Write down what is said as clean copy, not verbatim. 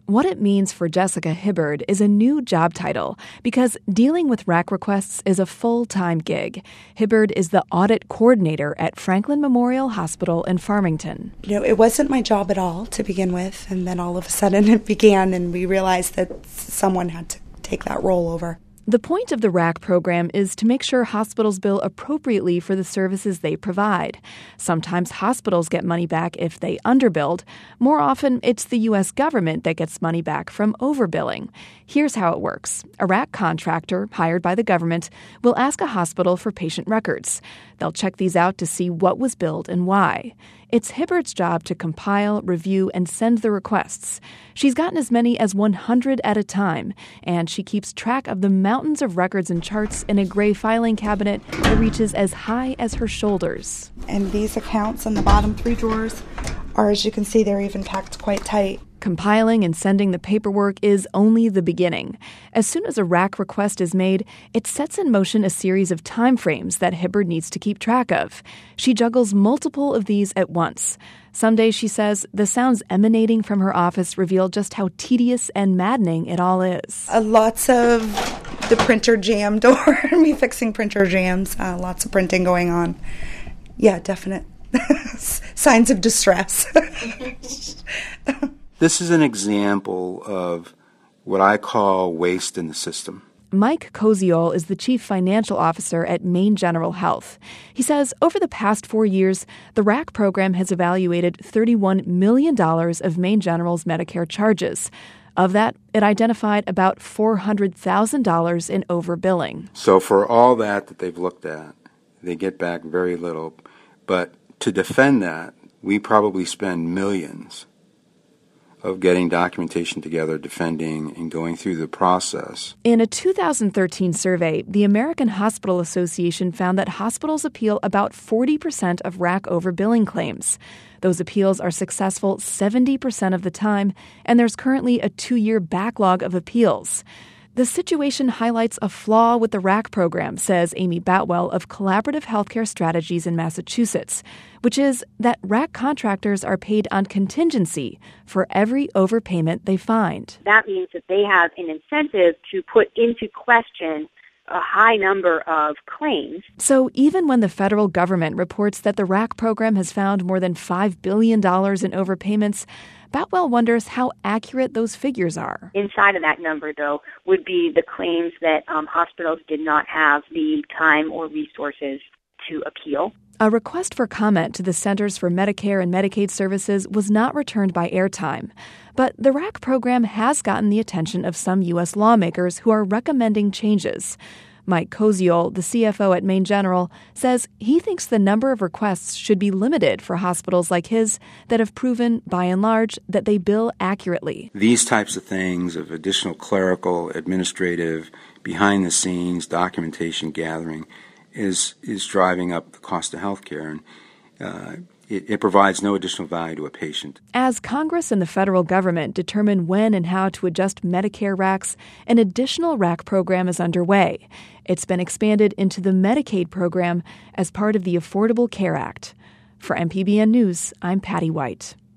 What it means for Jessica Hibbard is a new job title because dealing with RAC requests is a full-time gig. Hibbard is the audit coordinator at Franklin Memorial Hospital in Farmington. It wasn't my job at all to begin with, and then all of a sudden it began, and we realized that someone had to take that role over. The point of the RAC program is to make sure hospitals bill appropriately for the services they provide. Sometimes hospitals get money back if they underbilled. More often, it's the U.S. government that gets money back from overbilling. Here's how it works. A RAC contractor hired by the government will ask a hospital for patient records. They'll check these out to see what was billed and why. It's Hibbard's job to compile, review, and send the requests. She's gotten as many as 100 at a time, and she keeps track of the mountains of records and charts in a gray filing cabinet that reaches as high as her shoulders. And these accounts in the bottom 3 drawers are, as you can see, they're even packed quite tight. Compiling and sending the paperwork is only the beginning. As soon as a RAC request is made, it sets in motion a series of timeframes that Hibbard needs to keep track of. She juggles multiple of these at once. Some days, she says, the sounds emanating from her office reveal just how tedious and maddening it all is. Lots of the printer jammed or me fixing printer jams. Lots of printing going on. Yeah, definite signs of distress. This is an example of what I call waste in the system. Mike Koziol is the chief financial officer at Maine General Health. He says over the past 4 years, the RAC program has evaluated $31 million of Maine General's Medicare charges. Of that, it identified about $400,000 in overbilling. So for all that they've looked at, they get back very little. But to defend that, we probably spend millions of getting documentation together, defending, and going through the process. In a 2013 survey, the American Hospital Association found that hospitals appeal about 40% of RAC overbilling claims. Those appeals are successful 70% of the time, and there's currently a 2-year backlog of appeals. The situation highlights a flaw with the RAC program, says Amy Boutwell of Collaborative Healthcare Strategies in Massachusetts, which is that RAC contractors are paid on contingency for every overpayment they find. That means that they have an incentive to put into question a high number of claims. So even when the federal government reports that the RAC program has found more than $5 billion in overpayments, Boutwell wonders how accurate those figures are. Inside of that number, though, would be the claims that hospitals did not have the time or resources to appeal. A request for comment to the Centers for Medicare and Medicaid Services was not returned by airtime. But the RAC program has gotten the attention of some U.S. lawmakers who are recommending changes. Mike Koziol, the CFO at Maine General, says he thinks the number of requests should be limited for hospitals like his that have proven, by and large, that they bill accurately. These types of things of additional clerical, administrative, behind-the-scenes documentation gathering is driving up the cost of health care, and it provides no additional value to a patient. As Congress and the federal government determine when and how to adjust Medicare RACs, an additional RAC program is underway. It's been expanded into the Medicaid program as part of the Affordable Care Act. For MPBN News, I'm Patty White.